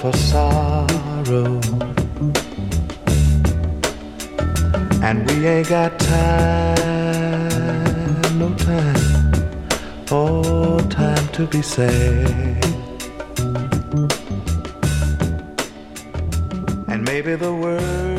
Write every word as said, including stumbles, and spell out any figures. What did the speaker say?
for sorrow, and we ain't got time, no time, oh, time to be sad. And maybe the world